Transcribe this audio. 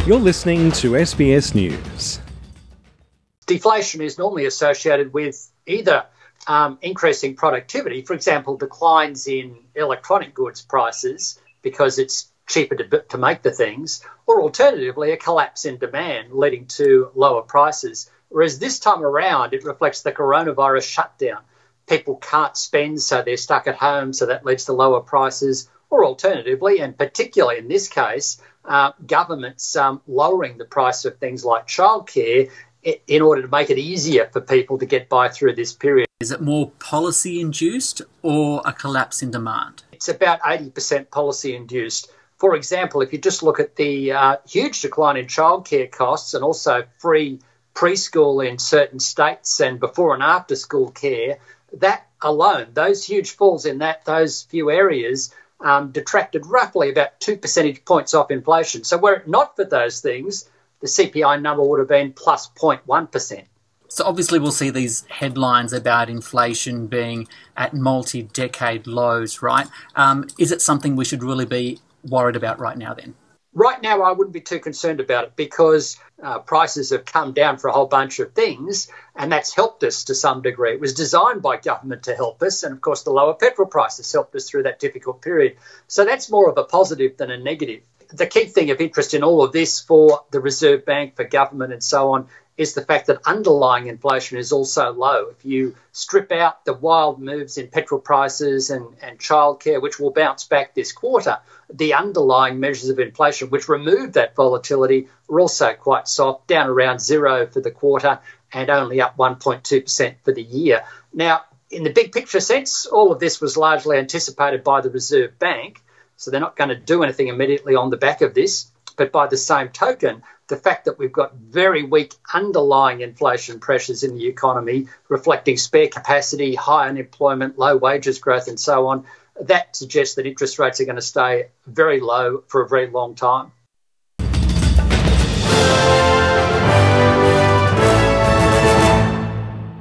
You're listening to SBS News. Deflation is normally associated with either increasing productivity, for example, declines in electronic goods prices because it's cheaper to make the things, or alternatively, a collapse in demand leading to lower prices. Whereas this time around, it reflects the coronavirus shutdown. People can't spend, so they're stuck at home, so that leads to lower prices, or alternatively, and particularly in this case, governments lowering the price of things like childcare in order to make it easier for people to get by through this period. Is it more policy-induced or a collapse in demand? It's about 80% policy-induced. For example, if you just look at the huge decline in childcare costs and also free preschool in certain states and before and after school care, that alone, those huge falls in those few areas detracted roughly about 2 percentage points off inflation. So were it not for those things, the CPI number would have been plus 0.1%. So obviously we'll see these headlines about inflation being at multi-decade lows, right? Is it something we should really be worried about right now then? Right now, I wouldn't be too concerned about it because prices have come down for a whole bunch of things, and that's helped us to some degree. It was designed by government to help us, and of course the lower petrol prices helped us through that difficult period. So that's more of a positive than a negative. The key thing of interest in all of this for the Reserve Bank, for government and so on, is the fact that underlying inflation is also low. If you strip out the wild moves in petrol prices and childcare, which will bounce back this quarter, the underlying measures of inflation, which remove that volatility, are also quite soft, down around zero for the quarter and only up 1.2% for the year. Now, in the big picture sense, all of this was largely anticipated by the Reserve Bank, so they're not going to do anything immediately on the back of this. But by the same token, the fact that we've got very weak underlying inflation pressures in the economy, reflecting spare capacity, high unemployment, low wages growth and so on, that suggests that interest rates are going to stay very low for a very long time.